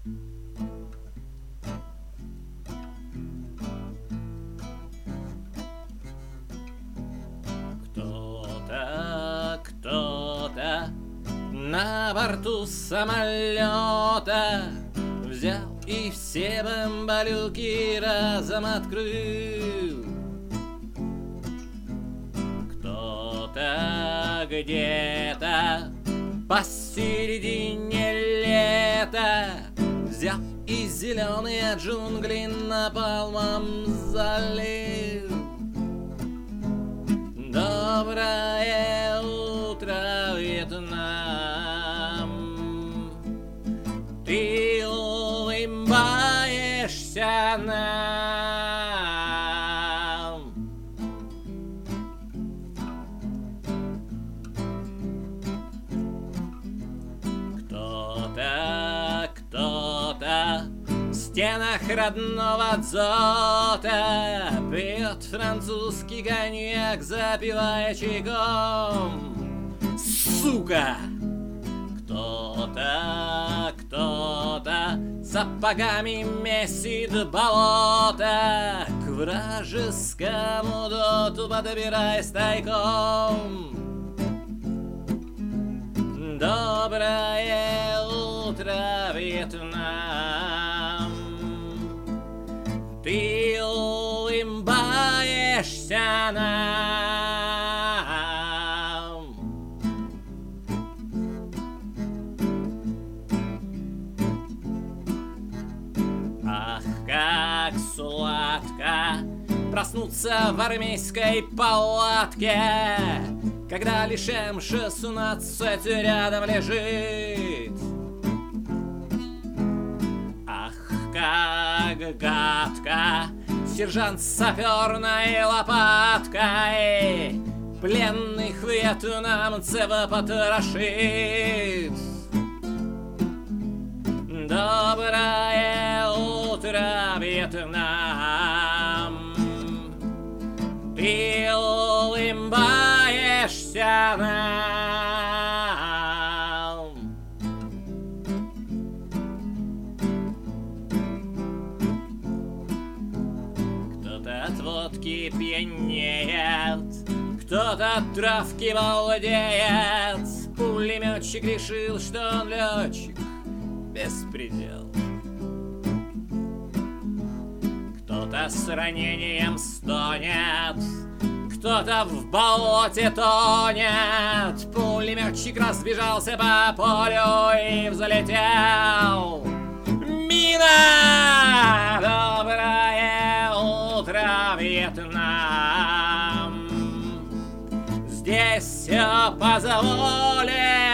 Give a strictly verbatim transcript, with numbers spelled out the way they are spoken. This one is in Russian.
Кто-то, кто-то на борту самолета взял и все бамбалюки разом открыл. Кто-то где-то посередине лета взял и зеленые джунгли напалмом залил. Доброе утро, Вьетнам, ты улыбаешься нам. Кто-то, кто-то в стенах родного дзота пьет французский коньяк, запивая чайком. Сука! Кто-то, кто-то сапогами месит болото, к вражескому доту подбираясь тайком. Доброе утро, Вьетнам, ты улыбаешься нам. Ах, как сладко проснуться в армейской палатке, когда лишь эм шестнадцать рядом лежит. Ах, как гадко сержант с саперной лопаткой пленных вьетнамцев потрошит. Доброе утро, Вьетнам, ты улыбаешься нам. Кто-то от водки пьянеет, кто-то от травки балдеет. Пулеметчик решил, что он летчик. Беспредел. Кто-то с ранением стонет, кто-то в болоте тонет. Пулеметчик разбежался по полю и взлетел. Мина! Доброе утро, Вьетнам! Здесь все позволено.